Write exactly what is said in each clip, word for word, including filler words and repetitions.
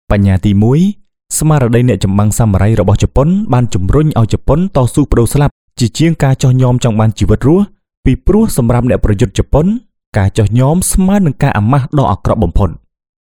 បញ្ញាទីមួយស្មារតីអ្នកចម្បាំងសាមរ៉ៃរបស់ជប៉ុនបានជំរុញឲ្យជប៉ុនតស៊ូបដូរស្លាប់ជាជាងការចោះញោមចង់បានជីវិតរស់ពីព្រោះសម្រាប់អ្នកប្រយុទ្ធជប៉ុនការចោះញោមស្មើនឹងការអាម៉ាស់ដ៏អាក្រក់បំផុត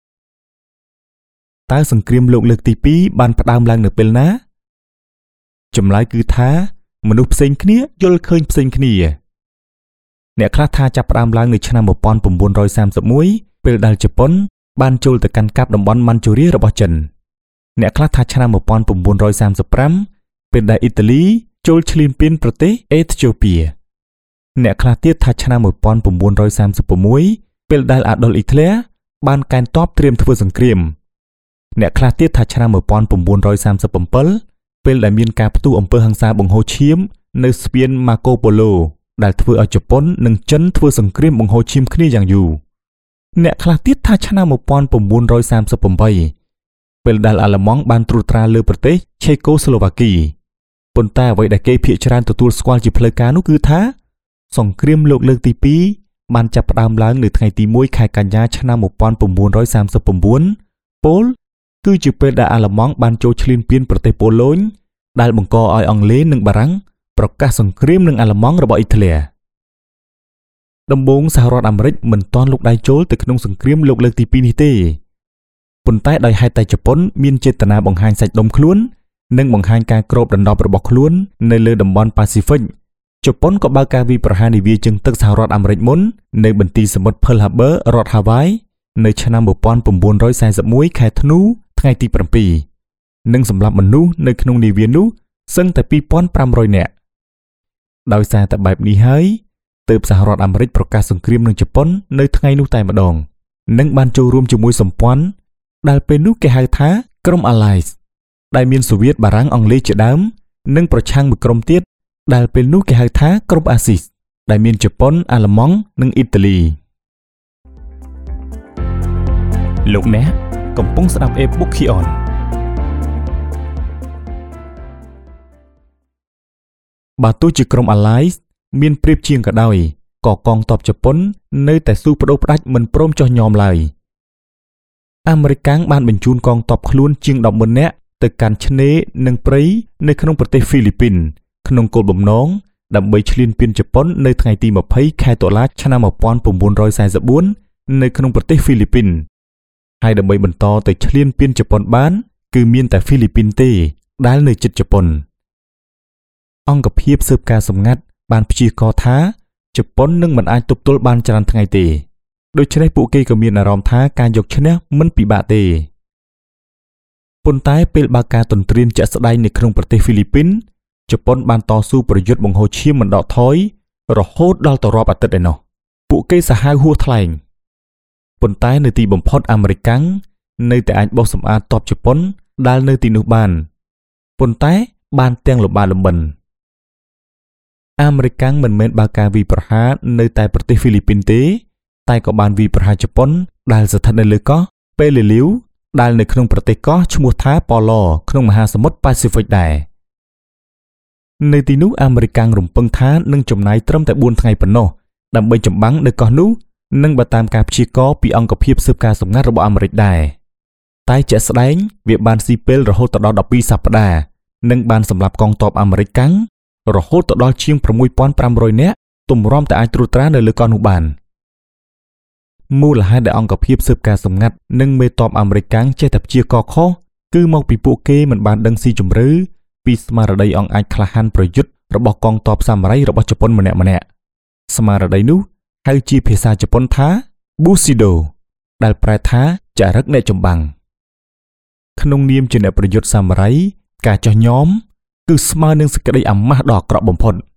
តើសង្គ្រាមលោកលើកទីពីរបានផ្ដើមឡើងនៅពេលណាចម្លើយគឺថាមនុស្សផ្សេងគ្នាយល់ឃើញផ្សេងគ្នាអ្នកខ្លះថាចាប់ផ្ដើមឡើងនៅឆ្នាំmột nghìn chín trăm ba mươi mốtពេលដែលជប៉ុនបានចូលទៅកាន់កាប់តំបន់ម៉ាន់ជូរីរបស់ចិនអ្នកខ្លះថាឆ្នាំmột nghìn chín trăm ba mươi lămពេលដែលអ៊ីតាលីចូលឈ្លានពានប្រទេសអេត្យូពីអ្នកខ្លះទៀតថាឆ្នាំmột nghìn chín trăm ba mươi sáuពេលដែលអាដុលអ៊ីតឡែបានកេណ្ឌទ័ពត្រៀមធ្វើសង្គ្រាមអ្នកខ្លះទៀតថាឆ្នាំmột nghìn chín trăm ba mươi bảyពេលដែលមានការផ្ទុះអំពើហិង្សាបង្ហូរឈាមនៅស្ពានម៉ាកូប៉ូឡូដែលធ្វើឲ្យជប៉ុននិងចិនធ្វើសង្គ្រាមបង្ហូរឈាមគ្នាយ៉ាងយូរអ្នកខ្លះទៀតថាឆ្នាំmột nghìn chín trăm ba mươi támពេលដែលអាល្លឺម៉ង់បានត្រួតត្រាលើប្រទេសឆេកូស្លូវ៉ាគីប៉ុន្តែអ្វីដែលគេភាគច្រើនទទួលស្គាល់ជាផ្លូវការនោះគឺថាសង្គ្រាមលោកលើកទីពីរបានចាប់ផ្ដើមឡើងនៅថ្ងៃទីមួយខែកញ្ញាឆ្នាំmột nghìn chín trăm ba mươi chínពោលគឺជាពេលដែលអាល្លឺម៉ង់បានចូលឈ្លានពានប្រទេសប៉ូឡូញដែលបង្កឲ្យអង់គ្លេសនិងបារាំងប្រកាសសង្គ្រាមនឹងអាល្លឺម៉ង់របស់អ៊ីតាលីដំបូងសហរដ្ឋអាមេរិកមិនទាន់លុកដៃចូលទៅក្នុងសង្គ្រាមលោកលើកទីពីរនេះទេប៉ុន្តែដោយហេតុតែជប៉ុនមានចេតនាបង្ហាញសាច់ដុំខ្លួននិងបង្ហាញការគ្របដណ្ដប់របស់ខ្លួននៅលើតំបន់ប៉ាស៊ីហ្វិកជប៉ុនក៏បើកការវាយប្រហារនាវាជើងទឹកសហរដ្ឋអាមេរិកមុននៅបន្ទាយសមុទ្រ Pearl Harbor រដ្ឋ Hawaii នៅឆ្នាំmột nghìn chín trăm bốn mươi mốtខែធ្នូថ្ងៃទីbảyនិងសម្រាប់មនុស្សនៅក្នុងនាវានោះសឹងតែtwo thousand five hundredនាក់ដោយសារតែបែបនេះហើយទើបសហរដ្ឋអាមេរិកប្រកាសសង្គ្រាមនឹងជប៉ុននៅថ្ងៃនោះតែម្ដងនិងបានចូលរួមជាមួយសម្ព័ន្ធដែលពេលនោះគេហៅថាក្រុម Allies ដែលមានសូវៀតបារាំងអង់គ្លេសជាដើមនិងប្រឆាំងមួយក្រុមទៀតដែលពេលនោះគេហៅថាក្រុម Axis ដែលមានជប៉ុនអាល្លឺម៉ង់និងអ៊ីតាលីលោកអ្នកកំពុងស្ដាប់ Ebook Kion បើទោះជាក្រុម Allies មានព្រៀបជាងក៏ដោយក៏កងទ័ពជប៉ុននៅតែស៊ូបដូរផ្ដាច់មិនព្រមចុះញោមឡើយអាមេរិកបានបញ្ជូនកងទ័ពខ្លួនជាងone thousandនាក់ទៅកាន់ឆ្នេរនិងព្រៃនៅក្នុងប្រទេសហ្វីលីពីនក្នុងគោលបំណងដើម្បីឈ្លានពានជប៉ុននៅថ្ងៃទីtwentyខែតុលាឆ្នាំone thousand nine hundred forty-fourនៅក្នុងប្រទេសហ្វីលីពីនហើយដើម្បីបន្តទៅឈ្លានពានជប៉ុនបានគឺមានតែហ្វីលីពីនទេដែលនៅជិតជប៉ុនអង្គភាពស៊ើបការសម្ងាត់បានព្យាករណ៍ថាជប៉ុននឹងមិនអាចទប់ទល់បានច្រើនថ្ងៃទេដូច្នេះពួកគេក៏មានអារម្មណ៍ថាការយកឈ្នះមិនពិបាកទេប៉ុន្តែពេលបើកការទន្ទ្រានជាក់ស្ដែងនៅក្នុងប្រទេសហ្វីលីពីនជប៉ុនបានតស៊ូប្រយុទ្ធបង្ហូរឈាមមិនដកថយរហូតដល់ទៅរាប់អាទិត្យឯណោះពួកគេសាហាវហួសថ្លែងប៉ុន្តែនៅទីបំផុតអាមេរិកនៅតែអាចបោះសម្អាតទ័ពជប៉ុនដែលនៅទីនោះបានប៉ុន្តែបានទាំងលំបាកលំបិនអាមេរិកមិនមែនបើកការវាយប្រហារនៅតែប្រទេសហ្វីលីពីនទេតែក៏បានវាយប្រហារជប៉ុនដែលស្ថិតនៅលើកោះប៉េលីលីវដែលនៅក្នុងប្រទេសកោះឈ្មោះថាប៉ូឡក្នុងមហាសមុទ្រប៉ាស៊ីហ្វិកដែរនៅទីនោះអាមេរិករំពឹងថានឹងចំណាយត្រឹមតែfourថ្ងៃប៉ុណ្ណោះដើម្បីចម្បាំងនៅកោះនោះនិងបើតាមការព្យាករណ៍ពីអង្គភាពស៊ើបការសម្ងាត់របស់អាមេរិកដែរតែជាក់ស្ដែងវាបានស៊ីពេលរហូតដល់twelveសប្តាហ៍និងបានសម្លាប់កងទ័ពអាមេរិករហូតដល់ជាងsix thousand five hundredនាក់ទម្រាំតែអាចត្រួតត្រានៅលើកោះនោះបានមូលហេតុដែលអង្គភាពស៊ើបការសម្ងាត់និងមេទ័ពអាមេរិកចេះតែព្យាករណ៍ខុសគឺមកពីពួកគេមិនបានដឹងស៊ីជម្រៅពីស្មារតីអង្អាចក្លាហានប្រយុទ្ធរបស់កងទ័ពសាមរ៉ៃរបស់ជប៉ុនម្នាក់ម្នាក់ស្មារតីនោះហៅជាភាសាជប៉ុនថា Bushido ដែលប្រែថាចរិតអ្នកចម្បាំងក្នុងនាមជាអ្នកប្រយុទ្ធសាមរ៉ៃការចោះញោមគឺស្មើនឹងសេចក្តីអាម៉ាស់ដ៏អាក្រក់បំផុត